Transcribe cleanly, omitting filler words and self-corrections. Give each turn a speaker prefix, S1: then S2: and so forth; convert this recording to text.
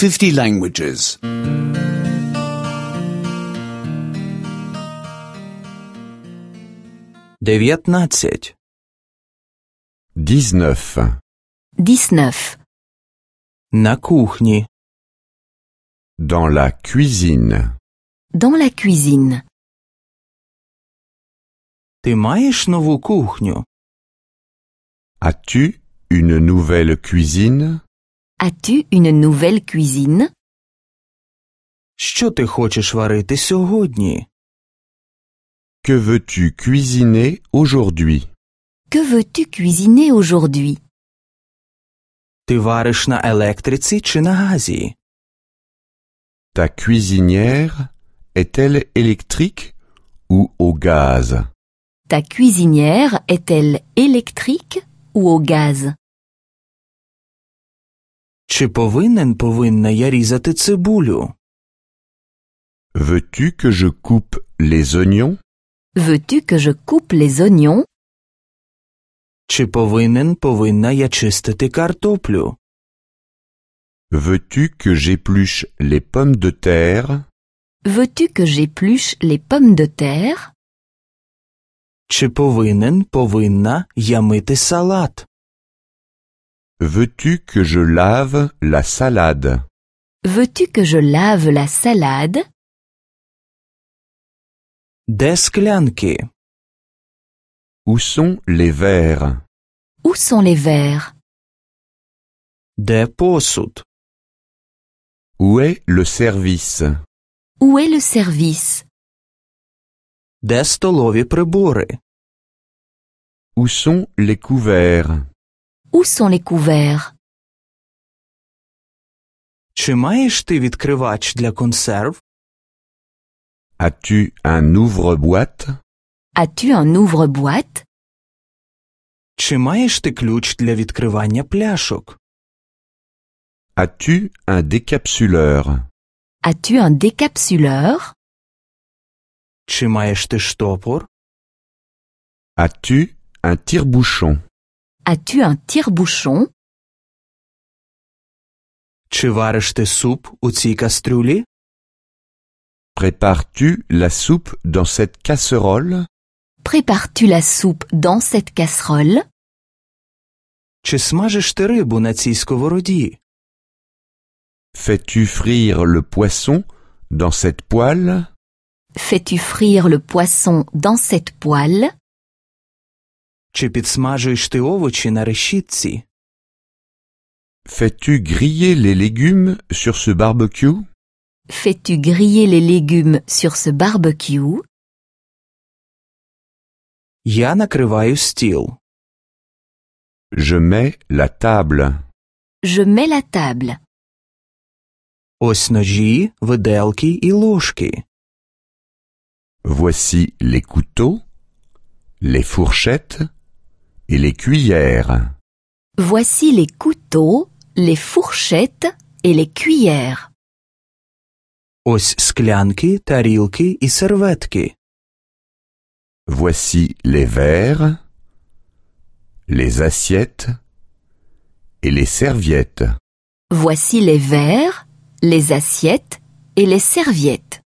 S1: 50 languages.
S2: 19.
S3: 19.
S4: 19.
S2: На кухні.
S3: Dans la cuisine.
S4: Dans la cuisine.
S2: Ти маєш нову кухню?
S3: As-tu une nouvelle cuisine?
S4: As-tu une nouvelle cuisine?
S2: Що ти хочеш варити сьогодні?
S3: Que veux-tu cuisiner aujourd'hui?
S4: Que veux-tu cuisiner aujourd'hui?
S2: Ти вариш на електриці чи на газі?
S3: Ta cuisinière est-elle électrique ou au gaz?
S4: Ta cuisinière est-elle électrique ou au gaz?
S2: Чи повинна я різати цибулю?
S3: Veux-tu que je coupe les oignons?
S4: Veux-tu que je coupe les oignons?
S2: Чи повинна я чистити картоплю?
S3: Veux-tu que j'épluche les pommes de terre?
S4: Veux-tu que j'épluche les pommes de terre?
S2: Чи повинна я мити салат?
S3: Veux-tu que je lave la salade?
S4: Veux-tu que je lave la salade?
S2: Де склянки?
S3: Où sont les verres?
S4: Où sont les verres?
S2: Де посуд?
S3: Où est le service?
S4: Où est le service?
S2: Де столові прибори?
S3: Où sont les couverts?
S4: Où sont les couverts?
S2: Чи маєш ти відкривач для консерв?
S3: As-tu un ouvre-boîte?
S4: As-tu un ouvre-boîte?
S2: Чи маєш ти ключ для відкривання пляшок?
S3: As-tu un décapsuleur?
S4: As-tu un décapsuleur?
S2: Чи маєш ти штопор?
S3: As-tu un tire-bouchon?
S4: As-tu un tire-bouchon?
S2: Чи вариш ти суп у цій кастрюлі?
S3: Prépares-tu la soupe dans cette casserole?
S4: Prépares-tu la soupe dans cette casserole?
S2: Чи смажиш ти рибу на цій сковороді?
S3: Fais-tu frire le poisson dans cette poêle?
S4: Fais-tu frire le poisson dans cette poêle?
S2: Чи підсмажуєш ти овочі на решітці?
S3: Fais-tu griller les légumes sur ce barbecue?
S4: Fais-tu griller les légumes sur ce barbecue?
S2: Я накриваю стіл.
S3: Je mets la table.
S4: Je mets la table.
S2: Ось ножі, виделки і ложки.
S3: Voici les couteaux, les fourchettes et les cuillères.
S4: Voici les couteaux, les fourchettes et les cuillères.
S2: Ось склянки, тарілки і серветки.
S3: Voici les verres, les assiettes et les serviettes.
S4: Voici les verres, les assiettes et les serviettes.